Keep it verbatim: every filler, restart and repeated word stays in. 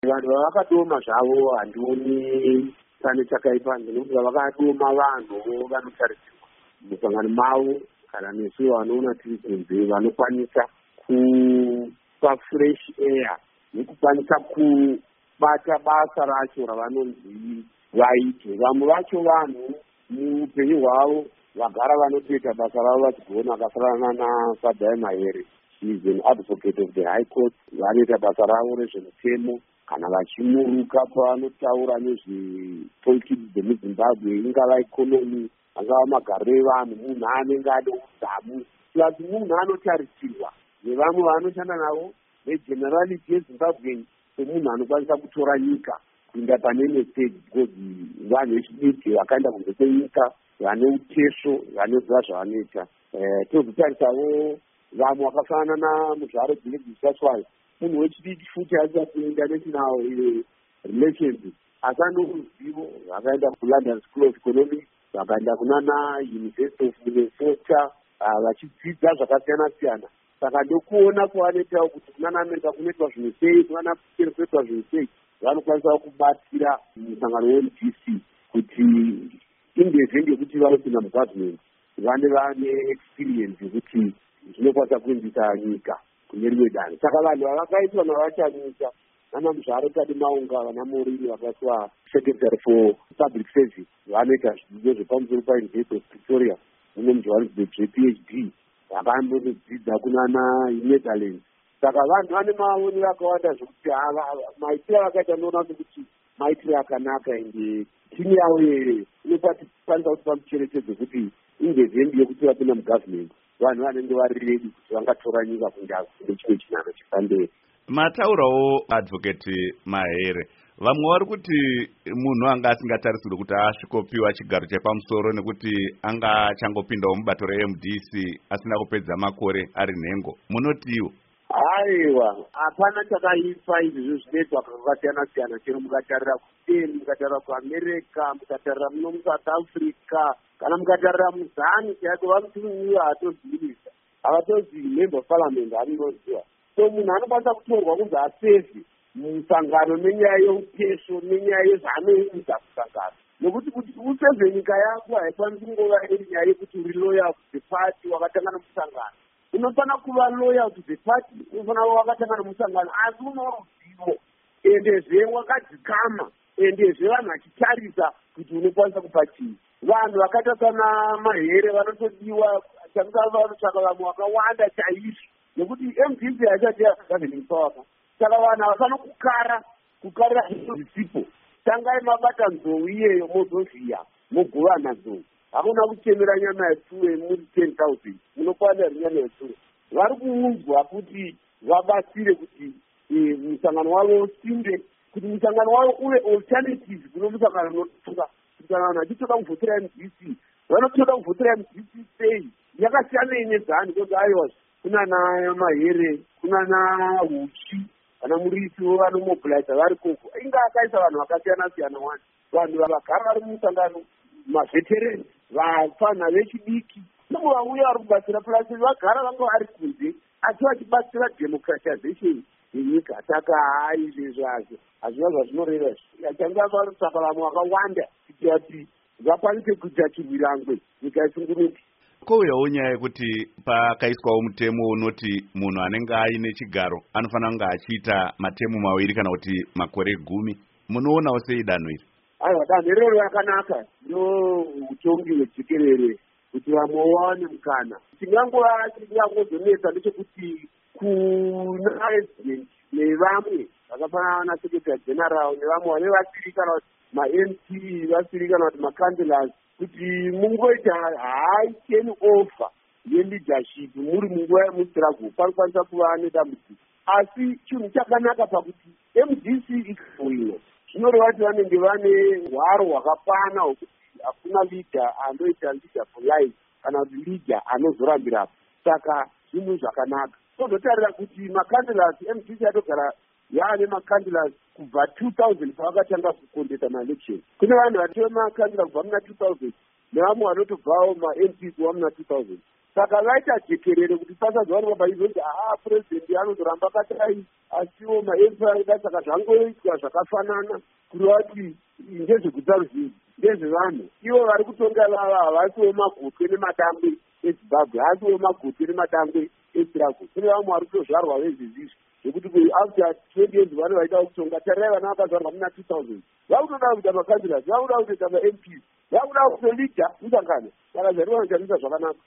vanhu vavakadoma zvavo handioni pane chakaipa, nekuti vavakadoma vanhu vanotarisirwa musangano mavo kana nesu vanoona tiri kunze vanokwanisa kupa fresh air nekukwanisa kubata basa racho ravanonzi vaite. Vamwe vacho vanhu muupenyu hwavo vagara vanotoita basa ravo vachigona, vakafanana naFadhai Mahere, she is an advocate of the High Court. Vanoita basa ravo rezvemutemo kana vachimuruka pavanotaura nezvepolitics dzemuZimbabwe, ingava ikonomi, angava magariro evanhu, munhu anenge ane udzamu plasi munhu anotarisirwa nevamwe vanoshanda navo negenerality yeZimbabwe semunhu anokwanisa kutora nyika kuinda pane imwe stage, because vanhu vechidiki vakaenda kunze kwenyika vane utesho vanoziva zvavanoita. Tozotarisawo vamwe vakafanana namuzvaro dzinedzisaswayo, munhu wechidiki futi asati international relations asi anoruzivo, vakaenda kuLondon School of Economics, vakaenda kunana University of Minnesota vachidzidza zvakasiyana siyana. Saka ndokuona kwavanoitawo kuti kunana Amerika kunoitwa zvinhu sei, kunana Britain kunoitwa zvinhu sei, vanokwanisa kubatsira musangano we M D C kuti indezve ngekuti vanopinda mugovernment vane vane experience yekuti zvinokwanisa kuendesa nyika kune rimwe danho. Saka vanhu vavakaitwa navachanyika nana Muzvaro Tade Maunga, vana Morini vakaiswa secretary for public service, vanoita zvidzidzo zvepamusoro paUniversity of Pretoria, mune muJohannesburg P H D vakambodzidza kunana Netherlands. Saka vanhu vane maonero akawanda zvokuti maitiro avakaita noona sekuti maitiro akanaka, ende timu yavo inokwanisa kupa mucherechedzo kuti ingezembi yekuti vapinda mugovernment vanhu vanenge vari redi kuti vangatora nyika kundau nechimwe chinhano chifamberi. Mataurawo advocate Mahere, vamwe vari kuti munhu anga asingatarisirwe kuti asvikopiwa chigaro chepamusoro nekuti anga achangopindawo mubato re-M D C asina kupedza makore ari nhengo, munotiwo? Aiwa, hapana chakaipa izvizvo zvinoitwa kwakasiyana siyana, chero mukatarira kuSpain, mukatarira kuAmerica, mukatarira muno muSouth Africa, kana mukatarira muzani chaiko vanotiniwa hatozivisa, havatozivi member of parliament anoziva. So munhu anokwanisa kutorwa kunzi asevhi musangano nenyaya yeutesho nenyaya yezvaanoita kusangano, nokuti kuti usevhe nyika yako haikwanisi kungova iri nyaya yekuti uri loyal to the party wakatanga nemusangano. Unofana kuva loyal to the party, unofana kuva wakatanga nemusangano, asi uno ruzivo endezve wakadzikama, endezve vanhu vachitarisa kuti unokwanisa kupa chii. Vanhu vakaita sana Mahere vanotodiwa, chakuta vanotsvaka vamwe vakawanda chaizvo, nekuti M D C hachati governing power. Saka vanhu havafana kukara kukarira zvisipo. Tangai mabata nzou iyeyo mozovhiya mogovana nzou. Hakuna kuchemera nyama yetsuwe muri ten thousand, munokwana nyama yetsuwe. Vari kuudzwa kuti vabatsire kuti musangano wavo usimbe, kuti musangano wavo uve alternative kuno musangano unotonga. Musangano vachitoda kuvhotera M D C, vanotoda kuvhotera M D C sei? Yakasiyana inedzani, kuti aiwa kunana Mahere, kunana Huchi, vana Murisi vanomobiliza vari koko. Inga akaisa vanhu vakasiyana siyana wani. Vanhu vagara vari mumusangano, maveterani, vafana vechidiki, nomwe vauya vari kubatsira plasi vagara vanga vari kunze asi vachibatsira democratization yenyika. Saka hai izvezvo hazvo hazvina zvazvinoreva. Changa varitsvaka vamwe vakawanda kuti vati vakwanise kuita chirwirangwe nyika isunguruke. Kouyawo nyaya yekuti pakaiswawo mutemo unoti munhu anenge aine chigaro anofanira kunge achiita matemu maviri kana kuti makore gumi. Munoonawo sei danho iri? Aiwa, danho iroro rakanaka, ndiro utongi hwejekerere kuti vamwe vawane mukana. Chingangova chingangozonetsa ndechekuti kuna president nevamwe vakafanana nasekretary general nevamwe vane vasiri kana kuti ma-M P vasiri kana kuti makandilas, kuti mungoita haiteni ofa yeleadership muri munguva yemustruggle panokwanisa kuva nedambudziko. Asi chinhu chakanaka pakuti M D C ikagoiwa zvinoreva kuti vanenge vane hwaro hwakapana hwekuti hakuna leader anoita leader for life kana kuti leader anozorambirapo. Saka zvinhu zvakanaka. Tozotarira kuti makandilas M D C atogara yaane makandilas kubva two thousand pavakatanga kukondeta maelection. Kune vanhu vatema makandilas kubva muna two thousand nevamwe vanotobvawo ma-M P kubva muna two thousand. saka vaita jekerere kuti pasazowanikwa paizoti haa purezidendi anozoramba akati asiwo maempi aida, saka zvangoitwa zvakafanana kureva kuti ndezvekuta ruzhinji ndezvevanhu. Ivo vari kutonga vava havasiwo magotwe nematangwe ezimbabwe, hasiwo magotwe nematangwe esirago. Kune vamwe vari kutozvarwa vezvizvizvi zvekuti after twenty years vane vaita kutonga. Tarirai vana vakazvarwa muna two thousand vakutoda kuita makandilas, vakuda kutoita maMps, vakuda kutolidha musangano. Saka zvariwa nchamisa zvakanaka.